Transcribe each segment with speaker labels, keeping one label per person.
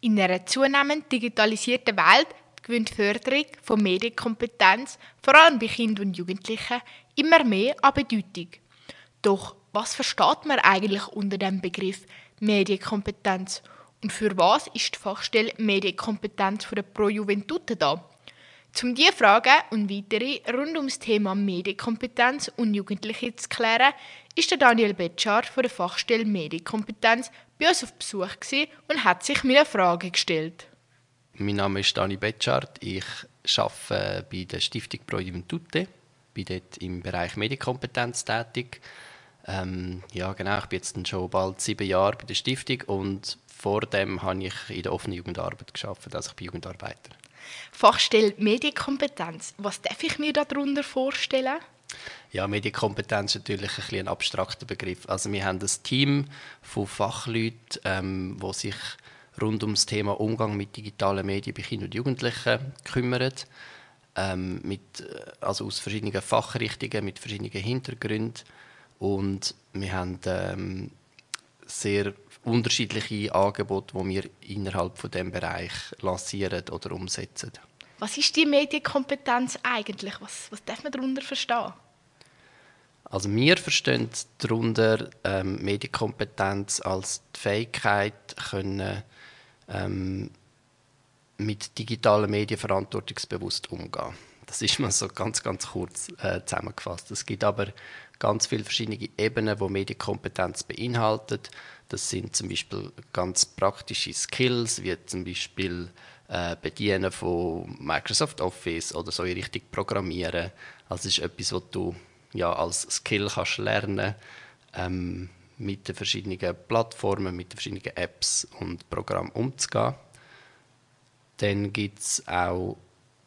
Speaker 1: In einer zunehmend digitalisierten Welt gewinnt die Förderung von Medienkompetenz, vor allem bei Kindern und Jugendlichen, immer mehr an Bedeutung. Doch was versteht man eigentlich unter dem Begriff Medienkompetenz? Und für was ist die Fachstelle Medienkompetenz von der Pro Juventute da? Um diese Fragen und weitere rund um das Thema Medienkompetenz und Jugendliche zu klären, ist der Daniel Betschart von der Fachstelle Medienkompetenz bei uns auf Besuch und hat sich mir eine Frage gestellt.
Speaker 2: Mein Name ist Dani Betschart. Ich arbeite bei der Stiftung Pro Juventute. Bin dort im Bereich Medienkompetenz tätig. Ich bin jetzt schon bald 7 Jahre bei der Stiftung und vor dem habe ich in der offenen Jugendarbeit gearbeitet, also ich bin Jugendarbeiter.
Speaker 1: Fachstelle Medienkompetenz. Was darf ich mir darunter vorstellen?
Speaker 2: Ja, Medienkompetenz ist natürlich ein abstrakter Begriff. Also wir haben ein Team von Fachleuten, die sich rund um das Thema Umgang mit digitalen Medien bei Kindern und Jugendlichen kümmern. Aus verschiedenen Fachrichtungen, mit verschiedenen Hintergründen. Und wir haben sehr unterschiedliche Angebote, die wir innerhalb von diesem Bereich lancieren oder umsetzen.
Speaker 1: Was ist die Medienkompetenz eigentlich? Was darf man darunter verstehen?
Speaker 2: Also wir verstehen darunter Medienkompetenz als die Fähigkeit, mit digitalen Medien verantwortungsbewusst umgehen. Das ist mal so ganz kurz zusammengefasst. Es gibt aber ganz viele verschiedene Ebenen, die Medienkompetenz beinhaltet. Das sind zum Beispiel ganz praktische Skills, wie zum Beispiel Bedienen von Microsoft Office oder so in Richtung Programmieren. Also es ist etwas, was du als Skill kannst lernen mit den verschiedenen Plattformen, mit den verschiedenen Apps und Programmen umzugehen. Dann gibt es auch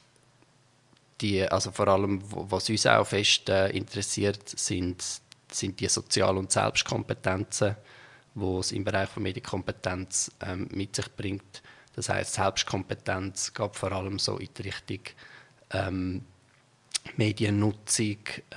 Speaker 2: vor allem, was uns auch fest interessiert, sind die Sozial- und Selbstkompetenzen, die es im Bereich von Medienkompetenz mit sich bringt. Das heisst, Selbstkompetenz geht vor allem so in die Richtung Mediennutzung,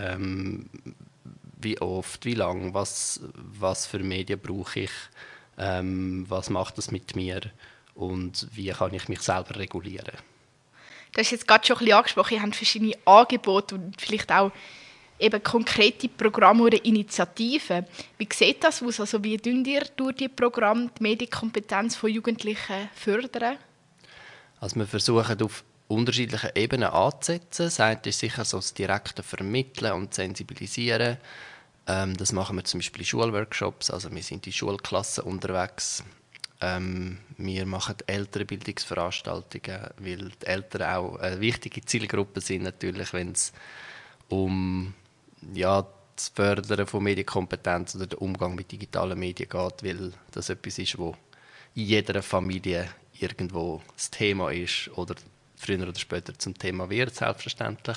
Speaker 2: wie oft, wie lang, was für Medien brauche ich, was macht das mit mir und wie kann ich mich selber regulieren.
Speaker 1: Du hast jetzt gerade schon ein bisschen angesprochen, ihr habt verschiedene Angebote und vielleicht auch eben konkrete Programme oder Initiativen. Wie sieht das aus? Also wie fördert ihr durch die Programme die Medienkompetenz von Jugendlichen fördern?
Speaker 2: Also wir versuchen auf unterschiedlichen Ebenen anzusetzen. Das eine ist sicher so das direkte Vermitteln und Sensibilisieren. Das machen wir zum Beispiel in Schulworkshops. Also wir sind in Schulklassen unterwegs. Wir machen Elternbildungsveranstaltungen, weil die Eltern auch eine wichtige Zielgruppe sind, natürlich, wenn es um das Fördern von Medienkompetenz oder den Umgang mit digitalen Medien geht, weil das etwas ist, wo in jeder Familie irgendwo das Thema ist oder früher oder später zum Thema wird, selbstverständlich.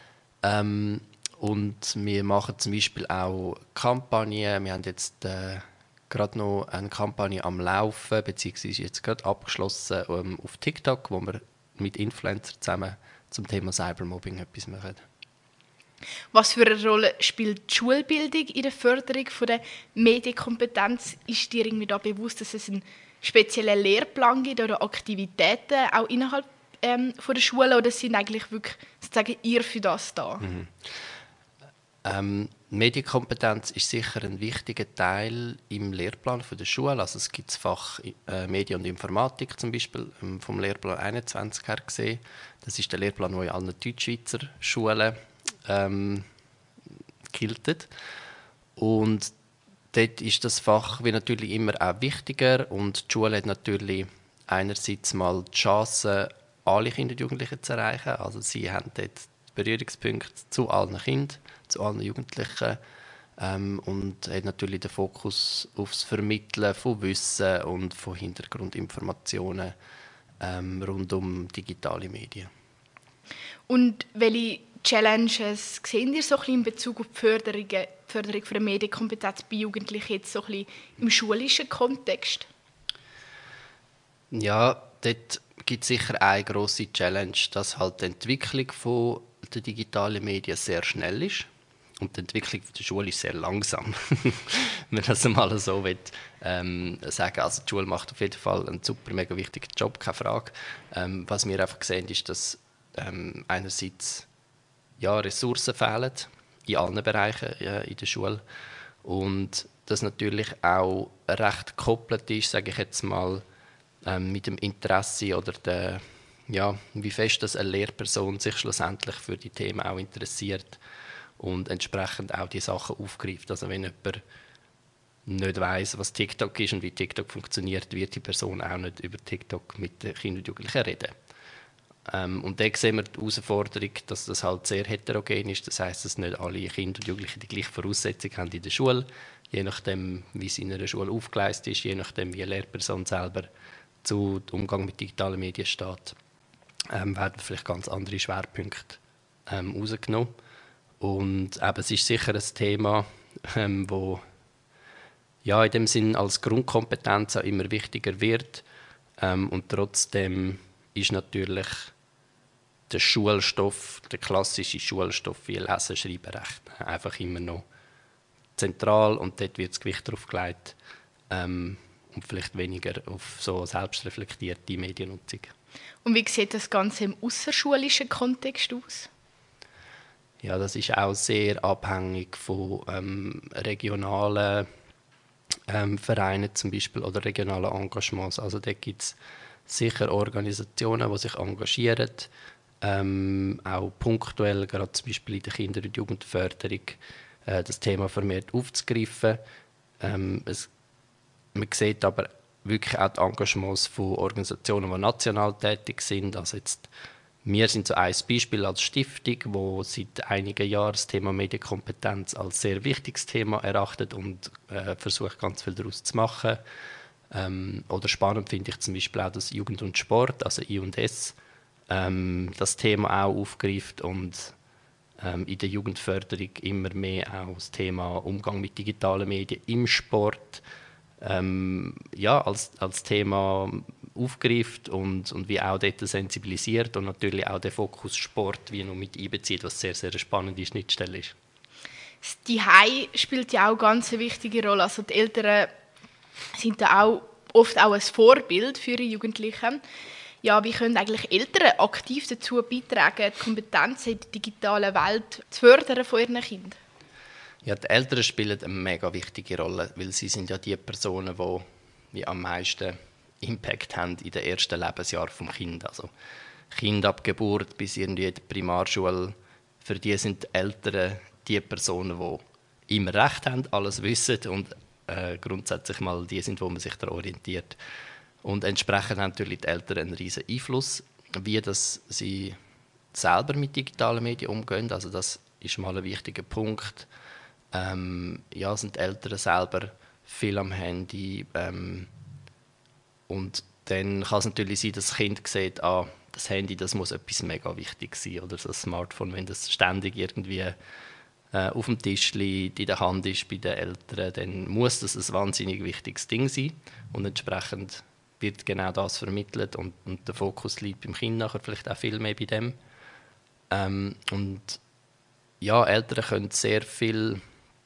Speaker 2: Und wir machen zum Beispiel auch Kampagnen. Wir haben jetzt gerade noch eine Kampagne am Laufen, beziehungsweise jetzt gerade abgeschlossen auf TikTok, wo wir mit Influencern zusammen zum Thema Cybermobbing etwas machen.
Speaker 1: Was für eine Rolle spielt die Schulbildung in der Förderung der Medienkompetenz? Ist dir irgendwie da bewusst, dass es einen speziellen Lehrplan gibt oder Aktivitäten auch innerhalb von der Schule, oder sind eigentlich wirklich sozusagen ihr für das da?
Speaker 2: Medienkompetenz ist sicher ein wichtiger Teil im Lehrplan der Schule. Also es gibt das Fach Medien und Informatik zum Beispiel vom Lehrplan 21 her gesehen. Das ist der Lehrplan, der in allen Deutschschweizer Schulen gilt. Und dort ist das Fach wie natürlich immer auch wichtiger und die Schule hat natürlich einerseits mal die Chance, alle Kinder und Jugendlichen zu erreichen. Also sie haben dort Berührungspunkte zu allen Kindern, zu allen Jugendlichen und hat natürlich den Fokus auf das Vermitteln von Wissen und von Hintergrundinformationen rund um digitale Medien.
Speaker 1: Und welche Challenges sehen ihr so ein bisschen in Bezug auf die Förderung der Medienkompetenz bei Jugendlichen jetzt so ein bisschen im schulischen Kontext?
Speaker 2: Ja, dort gibt es sicher eine grosse Challenge, dass halt die Entwicklung der digitalen Medien sehr schnell ist. Und die Entwicklung der Schule ist sehr langsam, wenn man das mal so will, sagen. Also die Schule macht auf jeden Fall einen super, mega wichtigen Job, keine Frage. Was wir einfach sehen, ist, dass einerseits ja, Ressourcen fehlen in allen Bereichen in der Schule und das natürlich auch recht gekoppelt ist, sage ich jetzt mal, mit dem Interesse oder der, ja, wie fest dass eine Lehrperson sich schlussendlich für die Themen auch interessiert und entsprechend auch die Sachen aufgreift. Also wenn jemand nicht weiss, was TikTok ist und wie TikTok funktioniert, wird die Person auch nicht über TikTok mit den Kindern und Jugendlichen reden. Und da sehen wir die Herausforderung, dass das halt sehr heterogen ist. Das heisst, dass nicht alle Kinder und Jugendliche die gleiche Voraussetzung haben in der Schule. Je nachdem, wie es in einer Schule aufgeleistet ist, je nachdem, wie eine Lehrperson selber zu dem Umgang mit digitalen Medien steht, werden vielleicht ganz andere Schwerpunkte rausgenommen. Und eben, es ist sicher ein Thema, wo ja, in dem Sinn als Grundkompetenz auch immer wichtiger wird. Und trotzdem ist natürlich der Schulstoff, der klassische Schulstoff wie Lesen, Schreiben, Rechnen einfach immer noch zentral und dort wird das Gewicht darauf gelegt und vielleicht weniger auf so selbstreflektierte Mediennutzung.
Speaker 1: Und wie sieht das Ganze im ausserschulischen Kontext aus?
Speaker 2: Ja, das ist auch sehr abhängig von regionalen Vereinen zum Beispiel oder regionalen Engagements. Also da gibt es sicher Organisationen, die sich engagieren, auch punktuell, gerade zum Beispiel in der Kinder- und Jugendförderung, das Thema vermehrt aufzugreifen. Man sieht aber wirklich auch die Engagements von Organisationen, die national tätig sind. Also jetzt, wir sind so ein Beispiel als Stiftung, wo seit einigen Jahren das Thema Medienkompetenz als sehr wichtiges Thema erachtet und versucht, ganz viel daraus zu machen. Oder spannend finde ich zum Beispiel auch, dass Jugend und Sport, also I&S, das Thema auch aufgreift und in der Jugendförderung immer mehr auch das Thema Umgang mit digitalen Medien im Sport ja, als Thema aufgreift und wie auch dort sensibilisiert und natürlich auch den Fokus Sport wie noch mit einbezieht, was sehr, sehr eine spannende Schnittstelle ist.
Speaker 1: Das Zuhause spielt ja auch eine ganz wichtige Rolle. Also die Eltern sind da auch oft auch ein Vorbild für die Jugendlichen. Ja, wie können eigentlich Eltern aktiv dazu beitragen, die Kompetenzen in der digitalen Welt zu fördern von ihren Kindern?
Speaker 2: Ja, die Eltern spielen eine mega wichtige Rolle, weil sie sind ja die Personen, die am meisten Impact haben in den ersten Lebensjahren des Kindes. Also Kind ab Geburt bis irgendwie in der Primarschule, für die sind die Eltern die Personen, die immer recht haben, alles wissen und grundsätzlich mal die sind, wo man sich daran orientiert. Und entsprechend haben natürlich die Eltern einen riesen Einfluss, wie das sie selber mit digitalen Medien umgehen. Also das ist mal ein wichtiger Punkt. Ja, sind die Eltern selber viel am Handy und dann kann es natürlich sein, dass das Kind sieht, das Handy, das muss etwas mega wichtig sein oder das Smartphone, wenn das ständig irgendwie auf dem Tisch liegt, in der Hand ist bei den Eltern, dann muss das ein wahnsinnig wichtiges Ding sein und entsprechend wird genau das vermittelt und der Fokus liegt beim Kind nachher vielleicht auch viel mehr bei dem. Und ja, Eltern können sehr viel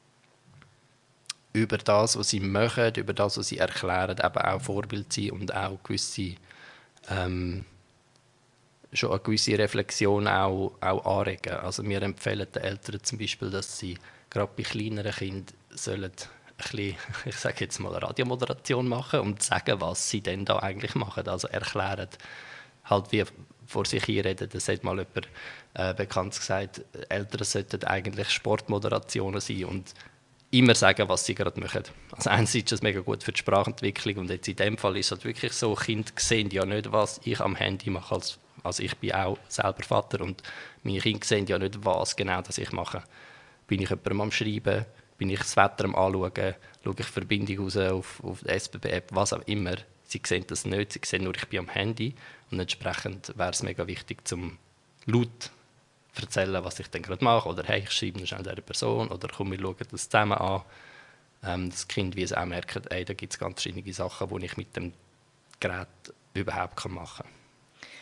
Speaker 2: über das, was sie machen, über das, was sie erklären, eben auch Vorbild sein und auch schon eine gewisse Reflexion auch anregen. Also wir empfehlen den Eltern zum Beispiel, dass sie gerade bei kleineren Kindern sollen ein bisschen, ich sage jetzt mal, Radiomoderation machen und sagen, was sie denn da eigentlich machen. Also erklären, halt wie vor sich hinreden. Das hat mal jemand bekannt gesagt, Eltern sollten eigentlich Sportmoderationen sein und immer sagen, was sie gerade machen. Also einerseits ist das mega gut für die Sprachentwicklung und jetzt in dem Fall ist es halt wirklich so, Kinder sehen ja nicht, was ich am Handy mache. Also ich bin auch selber Vater und meine Kinder sehen ja nicht, was genau das ich mache. Bin ich jemandem am Schreiben, bin ich das Wetter am Anschauen, schaue ich Verbindung raus auf der SBB-App, was auch immer. Sie sehen das nicht, sie sehen nur, ich bin am Handy und entsprechend wäre es mega wichtig, zum laut erzählen, was ich dann gerade mache oder hey, ich schreibe schnell dieser Person oder komm, wir schauen das zusammen an. Das Kind wie es auch merkt, ey, da gibt es ganz verschiedene Sachen, die ich mit dem Gerät überhaupt machen kann.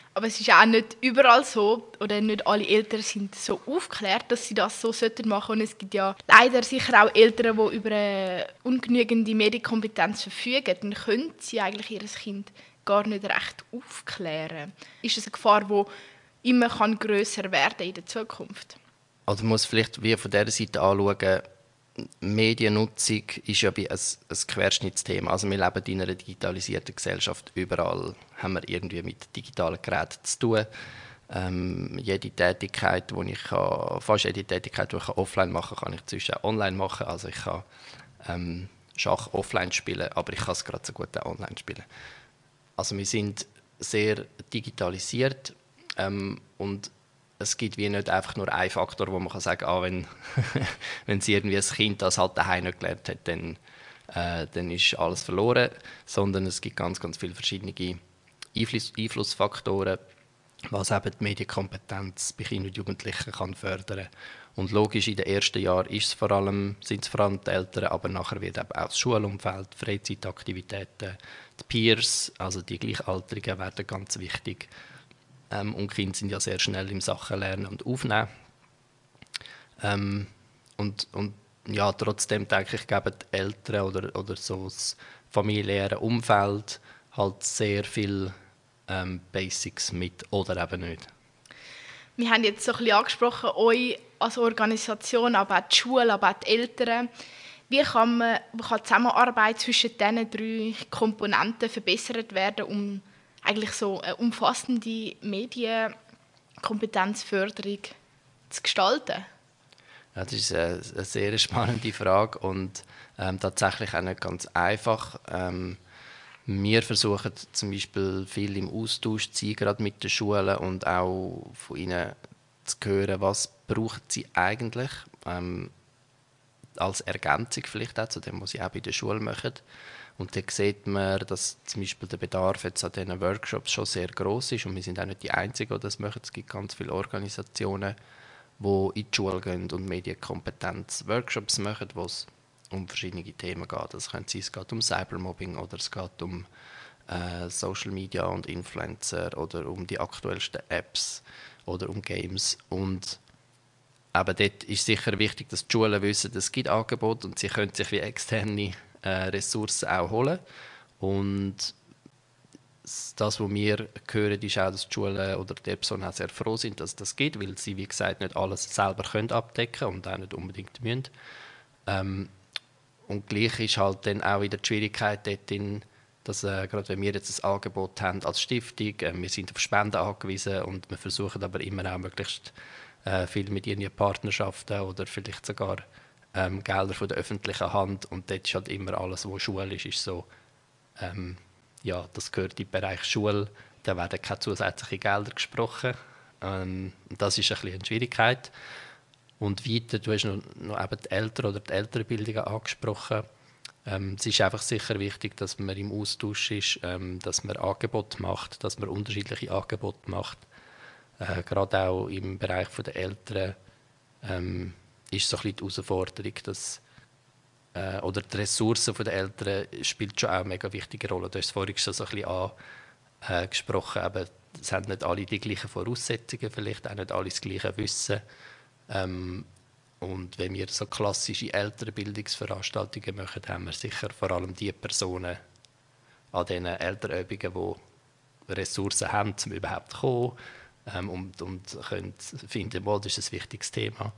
Speaker 1: Aber es ist auch nicht überall so, oder nicht alle Eltern sind so aufgeklärt, dass sie das so machen sollten. Und es gibt ja leider sicher auch Eltern, die über eine ungenügende Medienkompetenz verfügen. Dann können sie eigentlich ihr Kind gar nicht recht aufklären. Ist es eine Gefahr, die immer grösser werden in der Zukunft?
Speaker 2: Also man muss vielleicht wie von dieser Seite anschauen, Mediennutzung ist ja ein Querschnittsthema. Also wir leben in einer digitalisierten Gesellschaft. Überall haben wir irgendwie mit digitalen Geräten zu tun. Jede Tätigkeit, fast jede Tätigkeit, die ich offline machen kann, kann ich zwischen online machen. Also ich kann Schach offline spielen, aber ich kann es gerade so gut auch online spielen. Also wir sind sehr digitalisiert und es gibt wie nicht einfach nur einen Faktor, wo man kann sagen kann, wenn sie irgendwie ein Kind das halt daheim nicht gelernt hat, dann ist alles verloren. Sondern es gibt ganz, ganz viele verschiedene Einflussfaktoren, was eben die Medienkompetenz bei Kindern und Jugendlichen kann fördern. Und logisch, in den ersten Jahren sind es vor allem die Eltern, aber nachher wird eben auch das Schulumfeld, Freizeitaktivitäten, die Peers, also die Gleichaltrigen, werden ganz wichtig. Und Kinder sind ja sehr schnell im Sachen lernen und aufnehmen. Und ja, trotzdem denke ich, geben die Eltern oder so das familiäre Umfeld halt sehr viel Basics mit oder eben nicht.
Speaker 1: Wir haben jetzt so ein bisschen angesprochen, euch als Organisation, aber auch die Schule, aber auch die Eltern. Wie kann die Zusammenarbeit zwischen diesen 3 Komponenten verbessert werden, um eigentlich so eine umfassende Medienkompetenzförderung zu gestalten?
Speaker 2: Ja, das ist eine sehr spannende Frage und tatsächlich auch nicht ganz einfach. Wir versuchen zum Beispiel viel im Austausch zu sein, gerade mit den Schulen und auch von ihnen zu hören, was brauchen sie eigentlich als Ergänzung vielleicht auch zu dem, was sie auch bei der Schule machen. Und da sieht man, dass zum Beispiel der Bedarf jetzt an diesen Workshops schon sehr gross ist und wir sind auch nicht die Einzigen, die das machen. Es gibt ganz viele Organisationen, die in die Schule gehen und Medienkompetenz-Workshops machen, wo es um verschiedene Themen geht. Das könnte sein, es geht um Cybermobbing oder es geht um Social Media und Influencer oder um die aktuellsten Apps oder um Games. Und aber dort ist sicher wichtig, dass die Schulen wissen, es gibt Angebote und sie können sich wie externe Ressourcen auch holen. Und das, was wir hören, ist auch, dass die Schulen oder die Personen auch sehr froh sind, dass das geht, weil sie, wie gesagt, nicht alles selber können abdecken und auch nicht unbedingt müssen. Und gleich ist halt dann auch wieder die Schwierigkeit dort, dass gerade wenn wir jetzt ein Angebot haben als Stiftung, wir sind auf Spenden angewiesen und wir versuchen aber immer auch möglichst viel mit ihren Partnerschaften oder vielleicht sogar Gelder von der öffentlichen Hand und dort ist halt immer alles, was schulisch ist, so ja, das gehört in den Bereich Schule, da werden keine zusätzlichen Gelder gesprochen. Das ist ein bisschen eine Schwierigkeit. Und weiter, du hast noch eben die Eltern oder die Elternbildung angesprochen. Es ist einfach sicher wichtig, dass man im Austausch ist, dass man Angebote macht, dass man unterschiedliche Angebote macht. Gerade auch im Bereich der Eltern ist so ein bisschen die Herausforderung, dass oder die Ressourcen der Eltern spielt schon auch eine mega wichtige Rolle. Du hast es vorhin schon so ein bisschen angesprochen, aber es haben nicht alle die gleichen Voraussetzungen, vielleicht auch nicht alle das gleiche Wissen. Und wenn wir so klassische Elternbildungsveranstaltungen machen, haben wir sicher vor allem die Personen an diesen Elternübungen, die Ressourcen haben, um überhaupt zu kommen und können finden, das ist ein wichtiges Thema.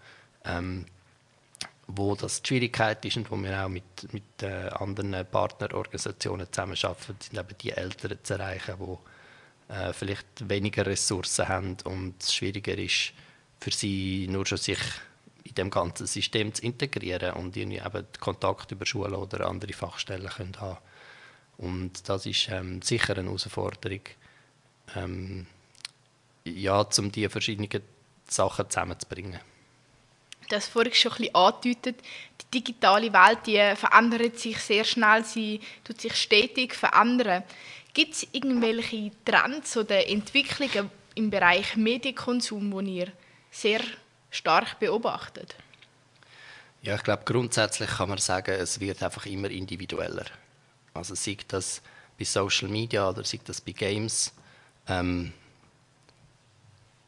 Speaker 2: Wo das die Schwierigkeit ist und wo wir auch mit anderen Partnerorganisationen zusammenarbeiten, sind eben die Eltern zu erreichen, die vielleicht weniger Ressourcen haben und es schwieriger ist, für sie nur schon sich in dem ganzen System zu integrieren und irgendwie eben Kontakt über Schulen oder andere Fachstellen können haben. Und das ist sicher eine Herausforderung, ja, um diese verschiedenen Sachen zusammenzubringen.
Speaker 1: Das vorhin schon ein bisschen angedeutet. Die digitale Welt, die verändert sich sehr schnell, sie tut sich stetig verändern. Gibt es irgendwelche Trends oder Entwicklungen im Bereich Medienkonsum, die ihr sehr stark beobachtet?
Speaker 2: Ja, ich glaube, grundsätzlich kann man sagen, es wird einfach immer individueller. Also sei das bei Social Media oder sei das bei Games.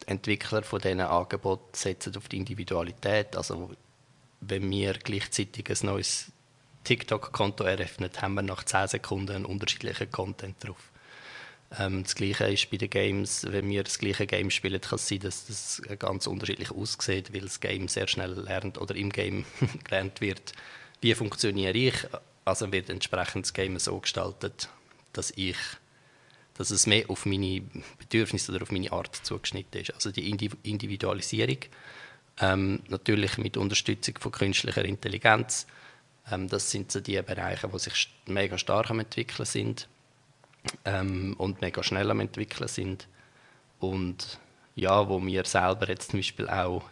Speaker 2: die Entwickler von diesen Angeboten setzen auf die Individualität. Also wenn wir gleichzeitig ein neues TikTok-Konto eröffnen, haben wir nach 10 Sekunden einen unterschiedlichen Content drauf. Das Gleiche ist bei den Games. Wenn wir das gleiche Game spielen, kann es sein, dass das ganz unterschiedlich aussieht, weil das Game sehr schnell lernt oder im Game gelernt wird, wie funktioniere ich. Also wird entsprechend das Game so gestaltet, dass es mehr auf meine Bedürfnisse oder auf meine Art zugeschnitten ist. Also die Individualisierung, natürlich mit Unterstützung von künstlicher Intelligenz. Das sind so die Bereiche, die sich mega stark am entwickeln sind und mega schnell am entwickeln sind. Und ja, wo wir selber jetzt zum Beispiel auch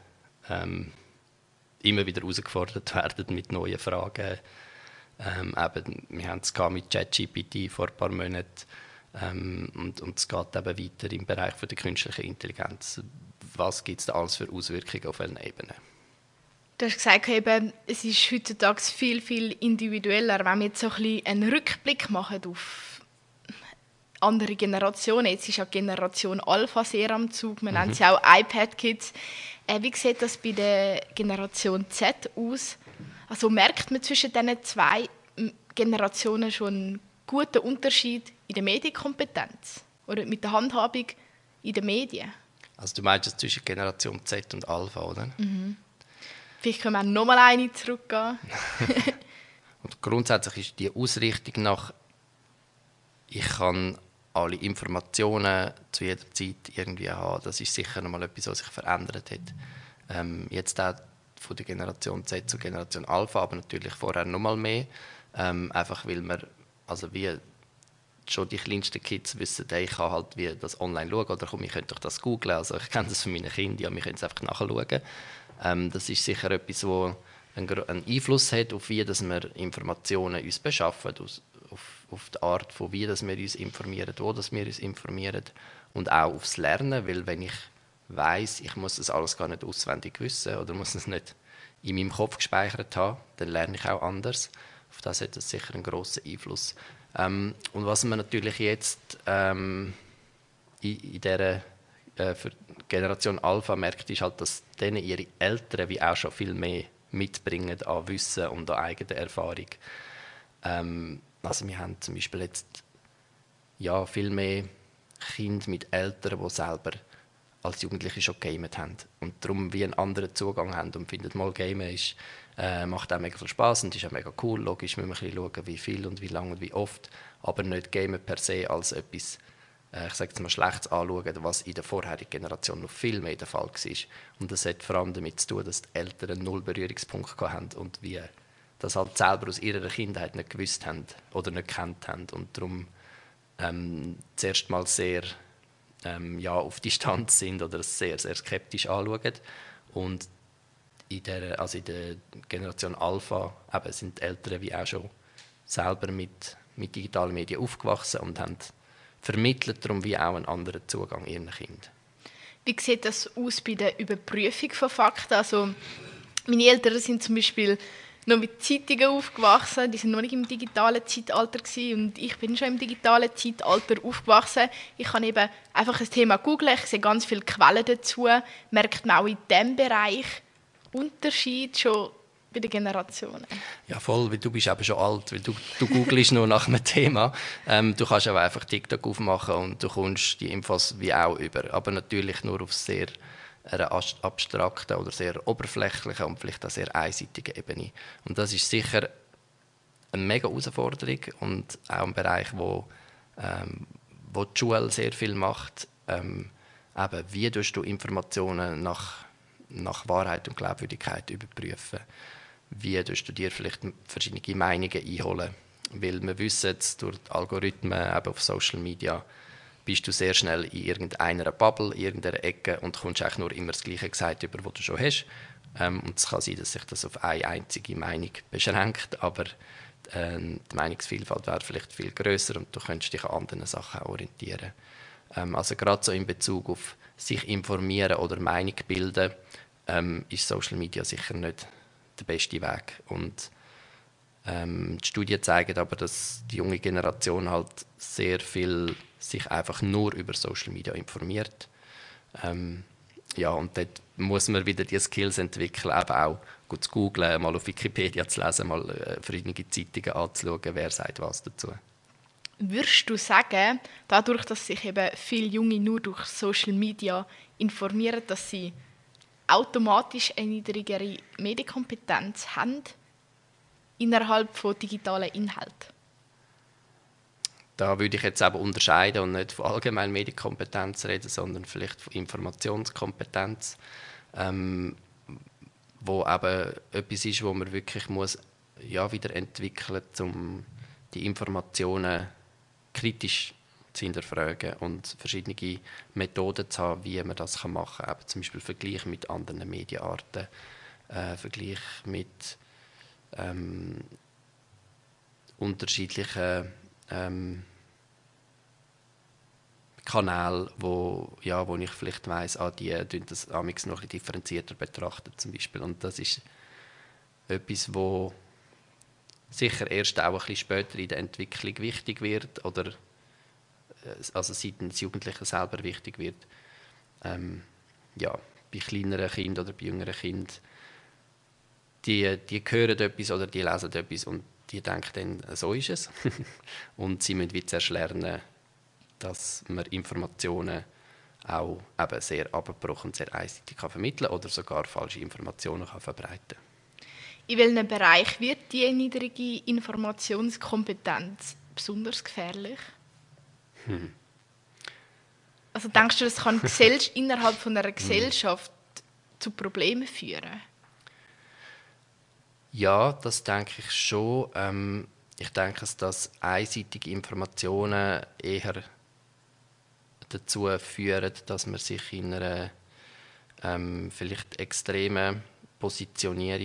Speaker 2: immer wieder herausgefordert werden mit neuen Fragen. Wir haben es mit ChatGPT vor ein paar Monaten und es geht eben weiter im Bereich der künstlichen Intelligenz. Was gibt es da alles für Auswirkungen auf welchen Ebenen?
Speaker 1: Du hast gesagt, eben, es ist heutzutage viel, viel individueller. Wenn wir jetzt so ein bisschen einen Rückblick machen auf andere Generationen, jetzt ist ja Generation Alpha sehr am Zug, wir nennen sie auch iPad-Kids. Wie sieht das bei der Generation Z aus? Also merkt man zwischen diesen zwei Generationen schon einen guten Unterschied in der Medienkompetenz oder mit der Handhabung in den Medien?
Speaker 2: Also du meinst zwischen Generation Z und Alpha, oder?
Speaker 1: Mhm. Vielleicht können wir noch mal eine zurückgehen.
Speaker 2: Und grundsätzlich ist die Ausrichtung nach, ich kann alle Informationen zu jeder Zeit irgendwie haben. Das ist sicher noch mal etwas, was sich verändert hat. Jetzt auch von der Generation Z zur Generation Alpha, aber natürlich vorher noch mal mehr. Einfach weil wir, also wie schon die kleinsten Kids wissen, ich kann halt wie das online schauen oder komm, ich könnte doch das googlen. Also ich kenne das von meinen Kindern, ja, wir können es einfach nachschauen. Das ist sicher etwas, das einen Einfluss hat auf wie dass wir Informationen uns beschaffen, auf die Art, von wie dass wir uns informieren, wo dass wir uns informieren und auch aufs Lernen, weil wenn ich weiss, ich muss das alles gar nicht auswendig wissen oder muss es nicht in meinem Kopf gespeichert haben, dann lerne ich auch anders. Auf das hat das sicher einen grossen Einfluss. Und was man natürlich jetzt in dieser für Generation Alpha merkt, ist halt, dass denen ihre Eltern wie auch schon viel mehr mitbringen an Wissen und an eigener Erfahrung. Also wir haben zum Beispiel jetzt ja, viel mehr Kinder mit Eltern, die selber als Jugendliche schon gegamet haben und darum wie einen anderen Zugang haben und finden, mal Gamen ist, macht auch mega viel Spaß und ist auch mega cool. Logisch müssen wir ein bisschen schauen, wie viel und wie lange und wie oft, aber nicht Gamen per se als etwas, ich sage jetzt mal, Schlechtes anschauen, was in der vorherigen Generation noch viel mehr der Fall war. Und das hat vor allem damit zu tun, dass die Eltern null Berührungspunkte hatten und wie das halt selber aus ihrer Kindheit nicht gewusst haben oder nicht gekannt haben und darum zuerst mal sehr ja, auf Distanz sind oder es sehr, sehr skeptisch anschauen. Und in der Generation Alpha eben sind die Eltern wie auch schon selber mit digitalen Medien aufgewachsen und haben vermittelt darum wie auch einen anderen Zugang ihren Kindern.
Speaker 1: Wie sieht das aus bei der Überprüfung von Fakten? Also, meine Eltern sind zum Beispiel noch mit Zeitungen aufgewachsen, die sind noch nicht im digitalen Zeitalter gewesen, und ich bin schon im digitalen Zeitalter aufgewachsen. Ich kann eben einfach ein Thema googlen, ich sehe ganz viele Quellen dazu, merkt man auch in diesem Bereich Unterschied schon bei den Generationen.
Speaker 2: Ja, voll, weil du bist eben schon alt, weil du googelst nur nach einem Thema. Du kannst aber einfach TikTok aufmachen und du kommst die Infos wie auch über, aber natürlich nur auf sehr einer abstrakten oder sehr oberflächlichen und vielleicht auch sehr einseitigen Ebene. Und das ist sicher eine mega Herausforderung und auch ein Bereich, wo die Schule sehr viel macht. Eben, wie tust du Informationen nach Wahrheit und Glaubwürdigkeit überprüfen? Wie tust du dir vielleicht verschiedene Meinungen einholen? Weil wir wissen jetzt, durch die Algorithmen eben auf Social Media bist du sehr schnell in irgendeiner Bubble, in irgendeiner Ecke und kommst eigentlich nur immer das Gleiche gesagt über, was du schon hast. Und es kann sein, dass sich das auf eine einzige Meinung beschränkt, aber die Meinungsvielfalt wäre vielleicht viel grösser und du könntest dich an anderen Sachen orientieren. Also gerade so in Bezug auf sich informieren oder Meinung bilden, ist Social Media sicher nicht der beste Weg. Und die Studien zeigen aber, dass die junge Generation halt sehr viel sich einfach nur über Social Media informiert. Ja, und dort muss man wieder die Skills entwickeln, eben auch gut zu googlen, mal auf Wikipedia zu lesen, mal verschiedene Zeitungen anzuschauen, wer sagt was dazu.
Speaker 1: Würdest du sagen, dadurch, dass sich eben viele Junge nur durch Social Media informieren, dass sie automatisch eine niedrigere Medienkompetenz haben innerhalb von digitalen Inhalten?
Speaker 2: Da würde ich jetzt aber unterscheiden und nicht von allgemeiner Medienkompetenz reden, sondern vielleicht von Informationskompetenz, wo eben etwas ist, wo man wirklich muss, ja, wieder entwickeln muss, um die Informationen kritisch zu hinterfragen und verschiedene Methoden zu haben, wie man das machen kann. Eben zum Beispiel Vergleich mit anderen Medienarten, Vergleich mit unterschiedlichen Kanälen, wo ich vielleicht weiss, die tun das amigs noch ein bisschen differenzierter betrachten zum Beispiel. Und das ist etwas, wo sicher erst auch ein bisschen später in der Entwicklung wichtig wird oder also seitens Jugendlichen selber wichtig wird. Ja, bei kleineren Kindern oder bei jüngeren Kindern, die hören etwas oder die lesen etwas und die denken dann, so ist es. Und sie müssen wie zuerst lernen, dass man Informationen auch eben sehr abgebrochen, sehr einseitig vermitteln kann oder sogar falsche Informationen verbreiten kann.
Speaker 1: In welchem Bereich wird die niedrige Informationskompetenz besonders gefährlich? Also denkst du, das kann innerhalb von einer Gesellschaft zu Problemen führen?
Speaker 2: Ja, das denke ich schon. Ich denke, dass einseitige Informationen eher dazu führen, dass man sich in einer vielleicht extremen Positionierung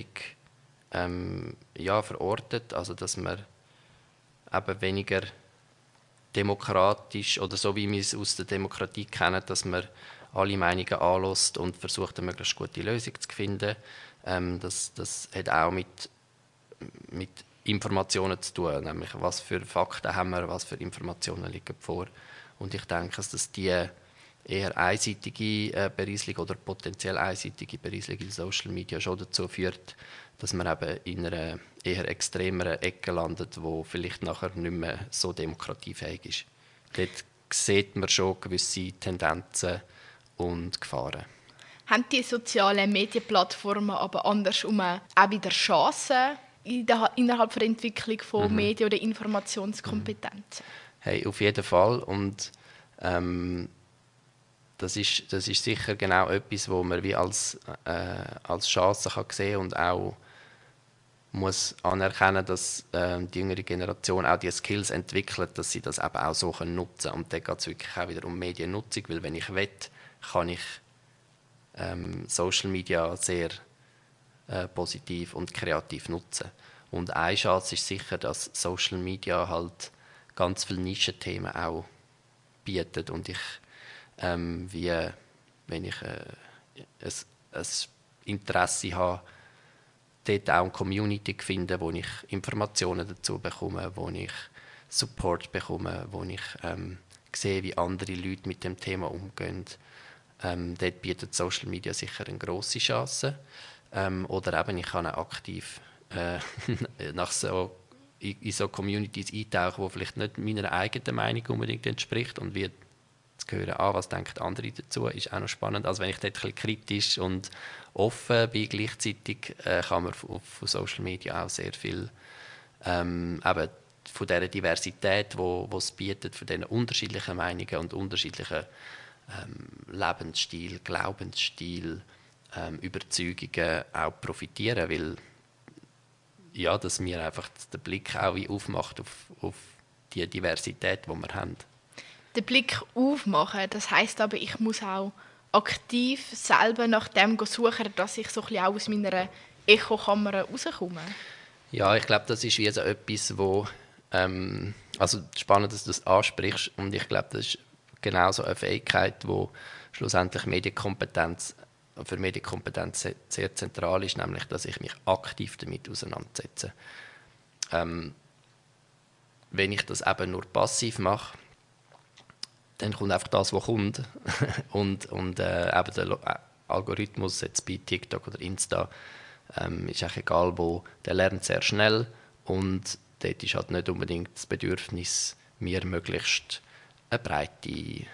Speaker 2: verortet. Also dass man eben weniger demokratisch oder so wie wir es aus der Demokratie kennen, dass man alle Meinungen anlässt und versucht, eine möglichst gute Lösung zu finden. Das hat auch mit Informationen zu tun, nämlich was für Fakten haben wir, was für Informationen liegen vor. Und ich denke, dass die eher einseitige Berieselung oder potenziell einseitige Berieselung in Social Media schon dazu führt, dass man eben in einer eher extremeren Ecke landet, wo vielleicht nachher nicht mehr so demokratiefähig ist. Dort sieht man schon gewisse Tendenzen und Gefahren.
Speaker 1: Haben die sozialen Medienplattformen aber andersrum auch wieder Chancen innerhalb der Entwicklung von Medien- oder Informationskompetenzen?
Speaker 2: Hey, auf jeden Fall. Und das ist sicher genau etwas, wo man wie als Chance kann sehen und auch muss anerkennen, dass die jüngere Generation auch die Skills entwickelt, dass sie das eben auch so nutzen können. Und da geht es wirklich auch wieder um Mediennutzung, weil wenn ich will, kann ich Social Media sehr positiv und kreativ nutzen. Und eine Chance ist sicher, dass Social Media halt ganz viele Nischenthemen auch bietet und ich wenn ich ein Interesse habe, dort auch eine Community finden, wo ich Informationen dazu bekomme, wo ich Support bekomme, wo ich sehe, wie andere Leute mit dem Thema umgehen. Dort bietet Social Media sicher eine grosse Chance. Oder eben, ich kann auch aktiv in so Communities eintauchen, die vielleicht nicht meiner eigenen Meinung unbedingt entspricht und wie zu hören, was denken andere dazu, ist auch noch spannend. Also wenn ich dort ein bisschen kritisch und offen bin gleichzeitig, kann man auf Social Media auch sehr viel eben von dieser Diversität, die es bietet, von diesen unterschiedlichen Meinungen und unterschiedlichen Lebensstil, Glaubensstil, Überzeugungen auch profitieren, weil ja, dass mir einfach den Blick auch wie aufmacht auf die Diversität, die wir haben.
Speaker 1: Den Blick aufmachen, das heisst aber, ich muss auch aktiv selber nach dem suchen, dass ich so ein bisschen auch aus meiner Echokammer rauskomme.
Speaker 2: Ja, ich glaube, das ist wie so etwas, wo also spannend, dass du das ansprichst und ich glaube, das ist genau so eine Fähigkeit, wo schlussendlich für Medienkompetenz sehr zentral ist, nämlich, dass ich mich aktiv damit auseinandersetze. Wenn ich das eben nur passiv mache, dann kommt einfach das, was kommt. und eben Algorithmus, jetzt bei TikTok oder Insta, ist eigentlich egal wo, der lernt sehr schnell und dort ist halt nicht unbedingt das Bedürfnis, mir möglichst eine breite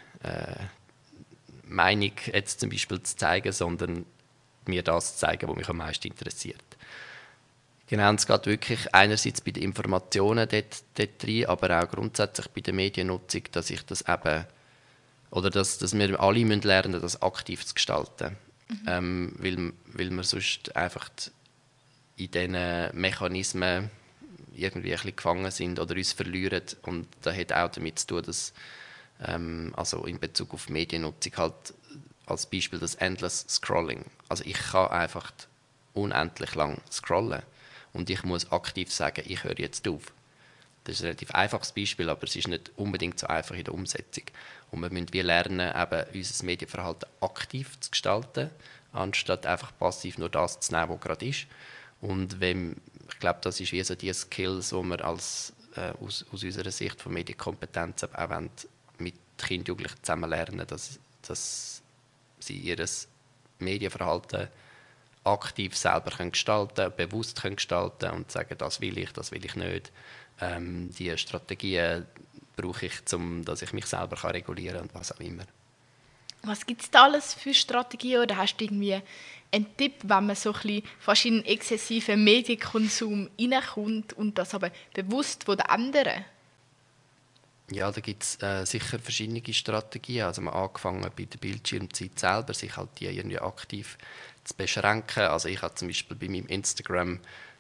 Speaker 2: Meinung jetzt zum Beispiel zu zeigen, sondern mir das zu zeigen, was mich am meisten interessiert. Genau, und es geht wirklich einerseits bei den Informationen dort rein, aber auch grundsätzlich bei der Mediennutzung, dass ich das eben, oder dass wir alle müssen lernen, das aktiv zu gestalten. Weil wir sonst einfach in diesen Mechanismen irgendwie ein bisschen gefangen sind oder uns verlieren. Und das hat auch damit zu tun, dass also in Bezug auf Mediennutzung halt als Beispiel das Endless Scrolling. Also ich kann einfach unendlich lang scrollen und ich muss aktiv sagen, ich höre jetzt auf. Das ist ein relativ einfaches Beispiel, aber es ist nicht unbedingt so einfach in der Umsetzung. Und wir müssen lernen, eben unser Medienverhalten aktiv zu gestalten, anstatt einfach passiv nur das zu nehmen, was gerade ist. Und ich glaube, das ist wie so die Skills, die wir aus unserer Sicht von Medienkompetenz auch mit Kindern und Jugendlichen zusammen lernen, dass sie ihr Medienverhalten aktiv selber gestalten können, bewusst gestalten können und sagen, das will ich nicht. Die Strategien brauche ich, dass ich mich selber regulieren kann und was auch immer.
Speaker 1: Was gibt es da alles für Strategien? Oder hast du irgendwie einen Tipp, wenn man so ein bisschen fast in einen exzessiven Medienkonsum reinkommt und das aber bewusst von den anderen?
Speaker 2: Ja, da gibt es sicher verschiedene Strategien. Also man angefangen bei der Bildschirmzeit selber, sich halt die irgendwie aktiv zu beschränken. Also ich habe zum Beispiel bei meinem Instagram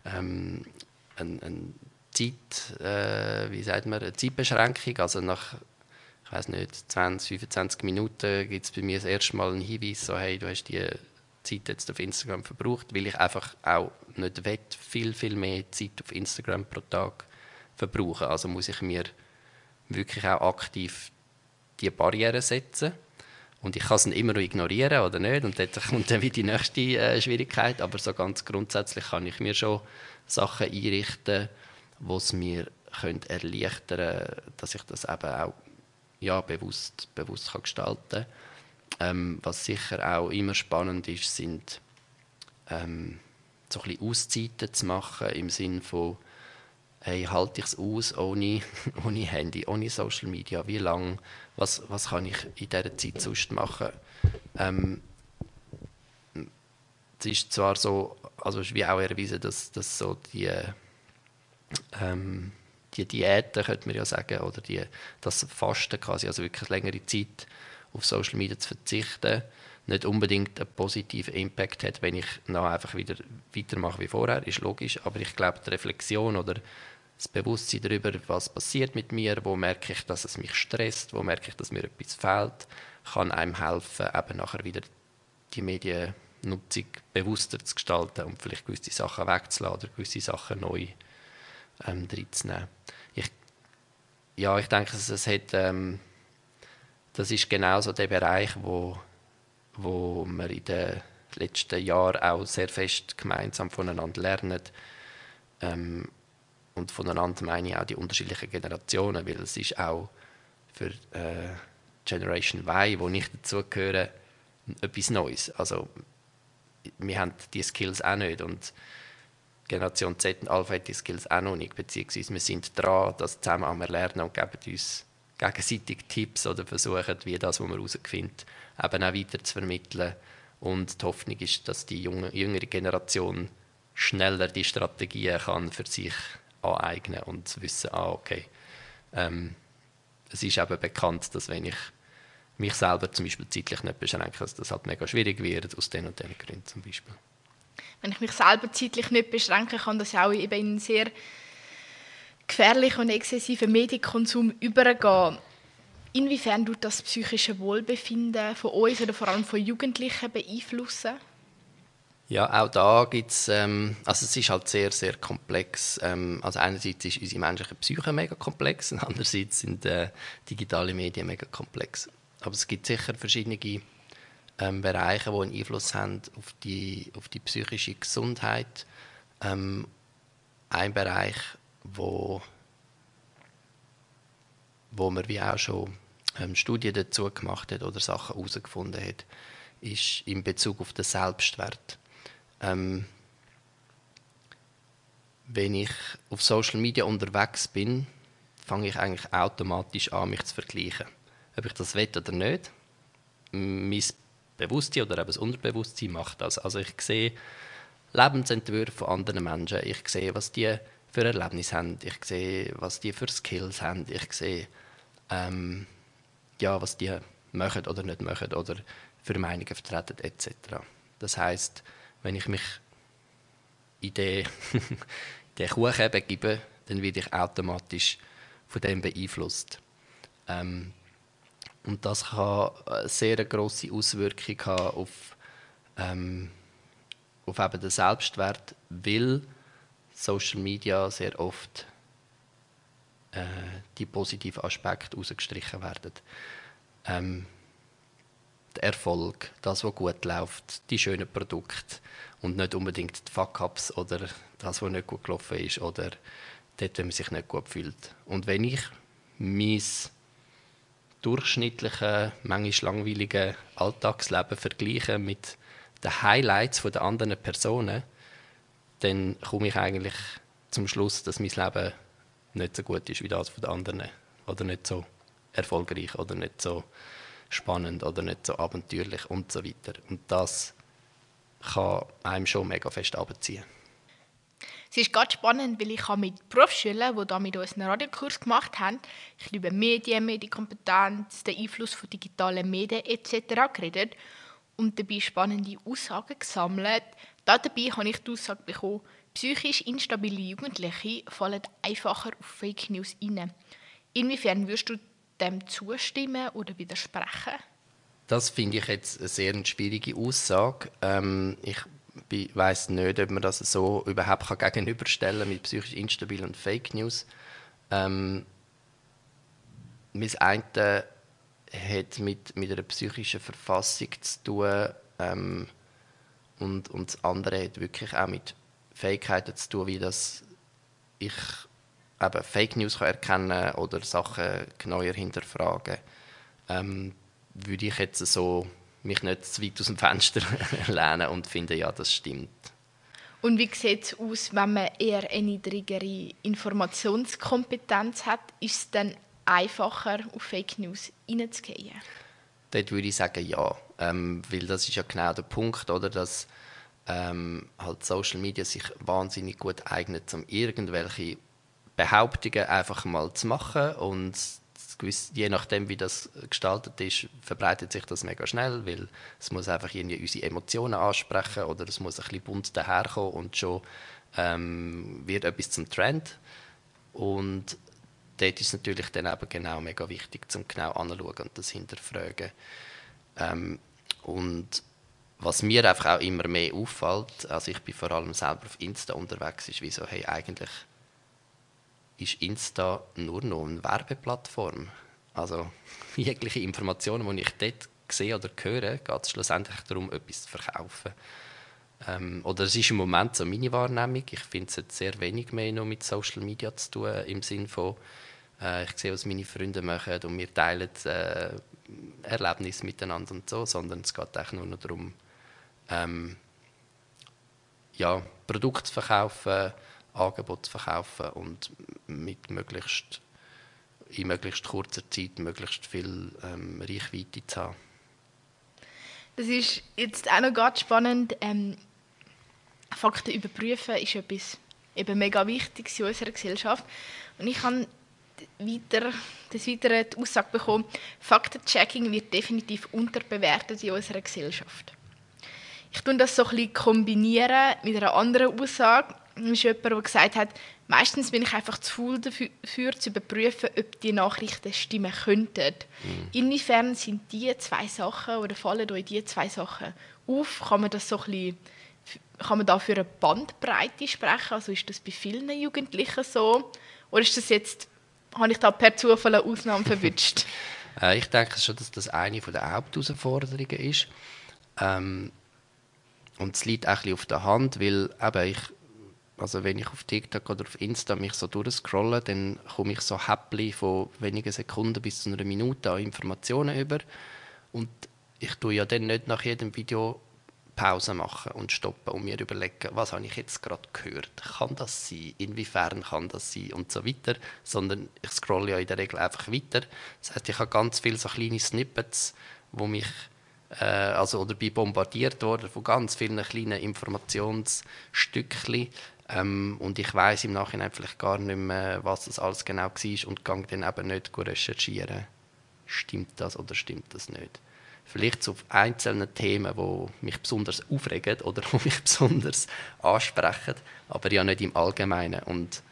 Speaker 2: eine Zeitbeschränkung. Also nach, ich weiß nicht, 20, 25 Minuten gibt es bei mir das erste Mal einen Hinweis, so hey, du hast die Zeit jetzt auf Instagram verbraucht, weil ich einfach auch nicht will, viel mehr Zeit auf Instagram pro Tag verbrauchen. Also muss ich mir wirklich auch aktiv die Barriere setzen. Und ich kann es immer noch ignorieren oder nicht. Und dort kommt dann wieder die nächste Schwierigkeit. Aber so ganz grundsätzlich kann ich mir schon Sachen einrichten, die es mir erleichtern können, dass ich das eben auch bewusst kann gestalten kann. Was sicher auch immer spannend ist, sind so ein bisschen Auszeiten zu machen, im Sinne von hey, halte ich es aus ohne Handy, ohne Social Media? Wie lange? Was kann ich in dieser Zeit sonst machen? Es ist zwar so, also es ist wie auch erwiesen, dass so die Diäten, könnte man ja sagen, oder das Fasten quasi, also wirklich längere Zeit auf Social Media zu verzichten, nicht unbedingt einen positiven Impact hat, wenn ich noch einfach wieder weitermache wie vorher, ist logisch, aber ich glaube, die Reflexion oder das Bewusstsein darüber, was passiert mit mir, wo merke ich, dass es mich stresst, wo merke ich, dass mir etwas fehlt, kann einem helfen, eben nachher wieder die Mediennutzung bewusster zu gestalten und vielleicht gewisse Sachen wegzulassen oder gewisse Sachen neu reinzunehmen. Ich denke, das ist genau so der Bereich, wo wir in den letzten Jahren auch sehr fest gemeinsam voneinander lernen. Und voneinander meine ich auch die unterschiedlichen Generationen, weil es ist auch für Generation Y, wo ich dazugehöre, etwas Neues. Also wir haben die Skills auch nicht und Generation Z und Alpha hat die Skills auch noch nicht, beziehungsweise wir sind dran, das zusammen am Erlernen und geben uns gegenseitig Tipps oder versuchen, wie das, was man herausfindet, eben auch weiter zu vermitteln. Und die Hoffnung ist, dass die jüngere Generation schneller die Strategien kann für sich aneignen und wissen, okay, es ist eben bekannt, dass wenn ich mich selber zum Beispiel zeitlich nicht beschränke, dass das halt mega schwierig wird, aus den und den Gründen zum Beispiel.
Speaker 1: Wenn ich mich selber zeitlich nicht beschränke, kann das auch eben in einen sehr gefährlichen und exzessiven Medienkonsum übergehen. Inwiefern tut das psychische Wohlbefinden von uns oder vor allem von Jugendlichen beeinflussen?
Speaker 2: Ja, auch da gibt es, also es ist halt sehr, sehr komplex. Also einerseits ist unsere menschliche Psyche mega komplex und andererseits sind digitale Medien mega komplex. Aber es gibt sicher verschiedene Bereiche, die einen Einfluss haben auf die psychische Gesundheit. Ein Bereich, wo man wie auch schon Studien dazu gemacht hat oder Sachen herausgefunden hat, ist in Bezug auf den Selbstwert. Wenn ich auf Social Media unterwegs bin, fange ich eigentlich automatisch an, mich zu vergleichen. Ob ich das will oder nicht, mein Bewusstsein oder eben das Unterbewusstsein macht das. Also ich sehe Lebensentwürfe von anderen Menschen, ich sehe, was die für Erlebnisse haben, ich sehe, was die für Skills haben, ich sehe, was die machen oder nicht machen oder für Meinungen vertreten etc. Das heisst, wenn ich mich in den Kuchen begebe, dann werde ich automatisch von dem beeinflusst. Und das kann eine sehr grosse Auswirkung haben auf eben den Selbstwert, weil Social Media sehr oft die positiven Aspekte herausgestrichen werden. Der Erfolg, das, was gut läuft, die schönen Produkte und nicht unbedingt die Fuck-ups oder das, was nicht gut gelaufen ist oder dort, wenn man sich nicht gut fühlt. Und wenn ich mein durchschnittliche, manchmal langweilige Alltagsleben vergleiche mit den Highlights der anderen Personen, dann komme ich eigentlich zum Schluss, dass mein Leben nicht so gut ist wie das der anderen. Oder nicht so erfolgreich oder nicht so spannend oder nicht so abenteuerlich und so weiter. Und das kann einem schon mega fest runterziehen.
Speaker 1: Es ist ganz spannend, weil ich mit Berufsschülern, die da mit uns einen Radiokurs gemacht haben, ich liebe Medien, Medienkompetenz, den Einfluss von digitalen Medien etc. geredet und dabei spannende Aussagen gesammelt. Dabei habe ich die Aussage bekommen, psychisch instabile Jugendliche fallen einfacher auf Fake News rein. Inwiefern würdest du dem zustimmen oder widersprechen?
Speaker 2: Das finde ich jetzt eine sehr schwierige Aussage. Ich weiss nicht, ob man das so überhaupt gegenüberstellen kann mit psychisch instabil und Fake News. Das eine hat mit einer psychischen Verfassung zu tun und das andere hat wirklich auch mit Fähigkeiten zu tun, wie das ich eben Fake News kann erkennen oder Sachen genauer hinterfragen. Würde ich jetzt so mich nicht zu weit aus dem Fenster lehnen und finde, ja, das stimmt.
Speaker 1: Und wie sieht es aus, wenn man eher eine niedrigere Informationskompetenz hat? Ist es dann einfacher, auf Fake News reinzugehen?
Speaker 2: Dort würde ich sagen, ja. Weil das ist ja genau der Punkt, oder, dass halt Social Media sich wahnsinnig gut eignet, um irgendwelche Behauptungen einfach mal zu machen und je nachdem, wie das gestaltet ist, verbreitet sich das mega schnell, weil es muss einfach irgendwie unsere Emotionen ansprechen oder es muss ein bisschen bunt daherkommen und schon wird etwas zum Trend. Und dort ist es natürlich dann eben genau mega wichtig, zum genau anzuschauen und das hinterfragen. Und was mir einfach auch immer mehr auffällt, also ich bin vor allem selber auf Insta unterwegs, ist wie so, hey, eigentlich ist Insta nur noch eine Werbeplattform. Also jegliche Informationen, die ich dort sehe oder höre, geht es schlussendlich darum, etwas zu verkaufen. Oder es ist im Moment so meine Wahrnehmung. Ich finde, es hat sehr wenig mehr noch mit Social Media zu tun, im Sinne von, ich sehe, was meine Freunde machen und wir teilen Erlebnisse miteinander und so, sondern es geht eigentlich nur noch darum, Produkte zu verkaufen, Angebote zu verkaufen und in möglichst kurzer Zeit möglichst viel Reichweite zu haben.
Speaker 1: Das ist jetzt auch noch ganz spannend. Fakten überprüfen ist etwas eben mega Wichtiges in unserer Gesellschaft. Und ich habe des Weiteren die Aussage bekommen, Faktenchecking wird definitiv unterbewertet in unserer Gesellschaft. Ich kombiniere das so ein bisschen mit einer anderen Aussage. Es ist jemand, der gesagt hat, meistens bin ich einfach zu faul dafür, zu überprüfen, ob die Nachrichten stimmen könnten. Inwiefern sind diese zwei Sachen oder fallen euch diese zwei Sachen auf? Kann man da für eine Bandbreite sprechen? Also ist das bei vielen Jugendlichen so? Oder ist das jetzt, habe ich da per Zufall eine Ausnahme verwünscht?
Speaker 2: Ich denke schon, dass das eine der Hauptausforderungen ist. Und es liegt auch ein bisschen auf der Hand, weil eben wenn ich auf TikTok oder auf Insta mich so durchscrolle, dann komme ich so Häppchen von wenigen Sekunden bis zu einer Minute an Informationen über. Und ich tue ja dann nicht nach jedem Video Pause machen und stoppen und mir überlegen, was habe ich jetzt gerade gehört? Kann das sein? Inwiefern kann das sein? Und so weiter. Sondern ich scrolle ja in der Regel einfach weiter. Das heißt, ich habe ganz viele so kleine Snippets, wo mich oder bin bombardiert worden von ganz vielen kleinen Informationsstückchen. Und ich weiß im Nachhinein vielleicht gar nicht mehr, was das alles genau war und gehe dann eben nicht recherchieren. Stimmt das oder stimmt das nicht? Vielleicht auf einzelne Themen, die mich besonders aufregen oder die mich besonders ansprechen, aber ja nicht im Allgemeinen. Und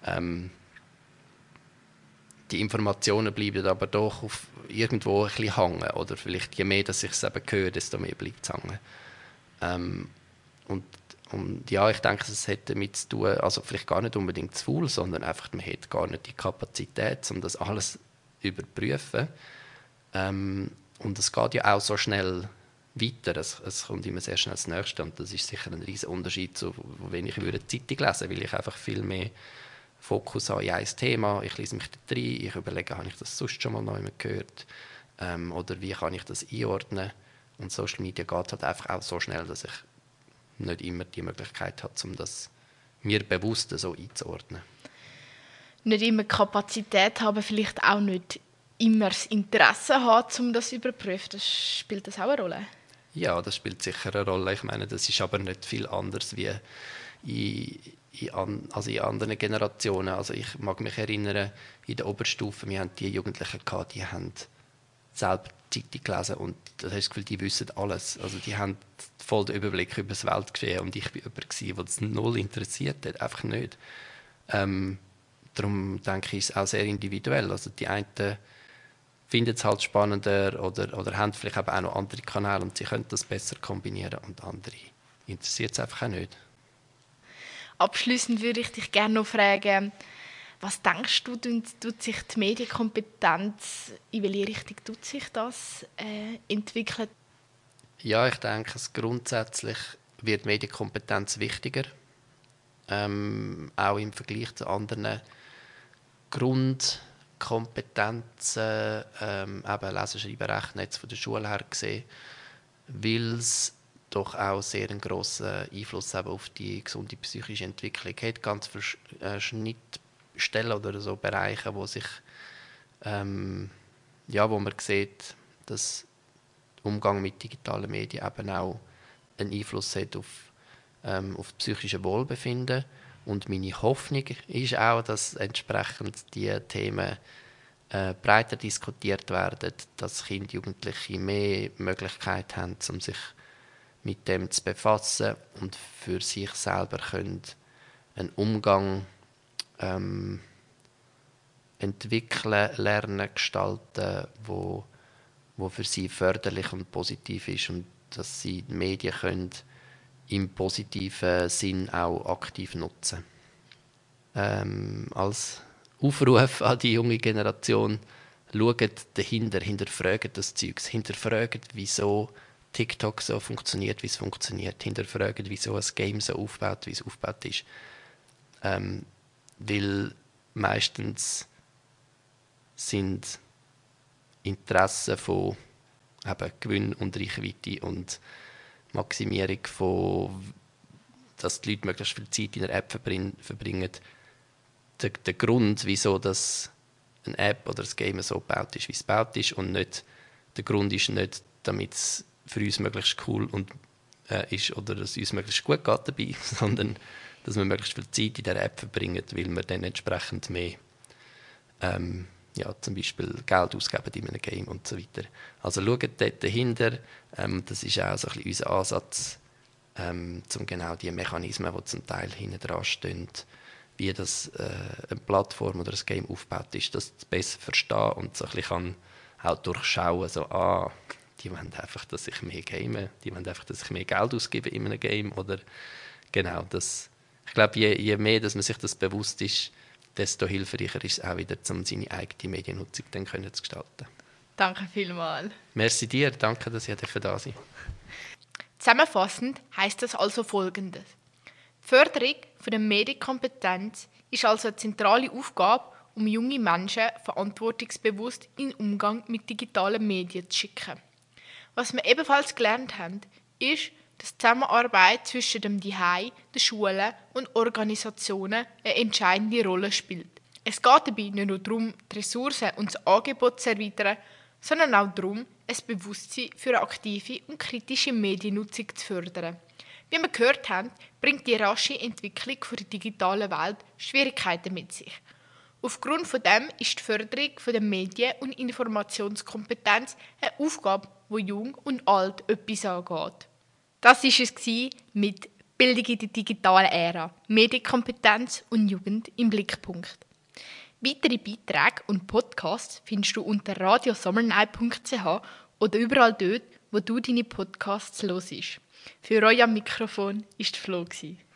Speaker 2: die Informationen bleiben aber doch auf irgendwo ein bisschen hängen. Oder vielleicht je mehr, dass ich es eben höre, desto mehr bleibt es hängen. Und ja, ich denke, es hat damit zu tun, also vielleicht gar nicht unbedingt zu faul, sondern einfach, man hat gar nicht die Kapazität, um das alles zu überprüfen. Und es geht ja auch so schnell weiter. Es kommt immer sehr schnell das Nächste. Und das ist sicher ein riesiger Unterschied zu, wenn ich eine Zeitung lesen würde, weil ich einfach viel mehr Fokus habe in ein Thema. Ich lese mich da rein, ich überlege, habe ich das sonst schon mal noch jemand gehört? Oder wie kann ich das einordnen? Und Social Media geht halt einfach auch so schnell, dass ich nicht immer die Möglichkeit habe, um das mir bewusst so einzuordnen.
Speaker 1: Nicht immer Kapazität haben, vielleicht auch nicht immer das Interesse haben, um das zu überprüfen. Spielt das auch eine Rolle?
Speaker 2: Ja, das spielt sicher eine Rolle. Ich meine, das ist aber nicht viel anders wie in anderen Generationen. Also ich mag mich erinnern, in der Oberstufe, wir hatten die Jugendlichen gehabt, die haben selber Zeitung gelesen und das hast das Gefühl, die wissen alles. Also die haben voll den Überblick über das Weltgeschehen und ich war jemand, der es null interessiert hat, einfach nicht. Darum denke ich, ist es auch sehr individuell. Also die einen finden es halt spannender oder haben vielleicht auch noch andere Kanäle und sie können das besser kombinieren und andere interessiert es einfach auch nicht.
Speaker 1: Abschließend würde ich dich gerne noch fragen, was denkst du, tut sich die Medienkompetenz, in welche Richtung tut sich das entwickeln?
Speaker 2: Ja, ich denke, grundsätzlich wird Medienkompetenz wichtiger. Auch im Vergleich zu anderen Grundkompetenzen, eben Lesen, Schreiben, Rechnen, jetzt von der Schule her gesehen, weil es doch auch sehr einen grossen Einfluss eben auf die gesunde psychische Entwicklung hat. Ganz viele Schnittstellen oder so Bereiche, wo sich wo man sieht, dass der Umgang mit digitalen Medien eben auch einen Einfluss hat auf psychische Wohlbefinden. Und meine Hoffnung ist auch, dass entsprechend die Themen breiter diskutiert werden, dass Kinder und Jugendliche mehr Möglichkeit haben, um sich mit dem zu befassen und für sich selber können einen Umgang entwickeln, lernen, gestalten, wo für sie förderlich und positiv ist und dass sie die Medien können im positiven Sinn auch aktiv nutzen. Als Aufruf an die junge Generation, schaut dahinter, hinterfragt das Zeugs, hinterfragt, wieso TikTok so funktioniert, wie es funktioniert, hinterfragt, wieso ein Game so aufgebaut, wie es aufgebaut ist. Weil meistens sind Interessen von eben Gewinn und Reichweite und Maximierung von, dass die Leute möglichst viel Zeit in der App verbringen, der Grund, wieso das eine App oder ein Game so gebaut ist, wie es gebaut ist und nicht, der Grund ist nicht, damit es für uns möglichst cool und ist oder dass es uns möglichst gut geht dabei, sondern dass wir möglichst viel Zeit in der App verbringen, weil wir dann entsprechend mehr zum Beispiel Geld ausgeben in einem Game und so weiter. Also schaut dort dahinter, das ist auch so ein bisschen unser Ansatz, um genau die Mechanismen, die zum Teil hinten dran stehen, wie das eine Plattform oder ein Game aufgebaut ist, das besser verstehen und so ein bisschen auch durchschauen, so, die wollen einfach, dass ich mehr game, die wollen einfach, dass ich mehr Geld ausgebe in einem Game oder genau, das, ich glaube, je mehr, dass man sich das bewusst ist, desto hilfreicher ist es auch wieder, um seine eigene Mediennutzung dann zu gestalten.
Speaker 1: Danke vielmals.
Speaker 2: Merci dir, danke, dass ich da sein.
Speaker 1: Zusammenfassend heisst das also Folgendes. Die Förderung der Medienkompetenz ist also eine zentrale Aufgabe, um junge Menschen verantwortungsbewusst in den Umgang mit digitalen Medien zu schicken. Was wir ebenfalls gelernt haben, ist, dass die Zusammenarbeit zwischen dem Zuhause, den Schulen und Organisationen eine entscheidende Rolle spielt. Es geht dabei nicht nur darum, die Ressourcen und das Angebot zu erweitern, sondern auch darum, ein Bewusstsein für eine aktive und kritische Mediennutzung zu fördern. Wie wir gehört haben, bringt die rasche Entwicklung der digitalen Welt Schwierigkeiten mit sich. Aufgrund von dem ist die Förderung der Medien- und Informationskompetenz eine Aufgabe, die jung und alt etwas angeht. Das war es mit Bildung in der digitalen Ära, Medienkompetenz und Jugend im Blickpunkt. Weitere Beiträge und Podcasts findest du unter radiosommernight.ch oder überall dort, wo du deine Podcasts hörst. Für euch am Mikrofon war Flo.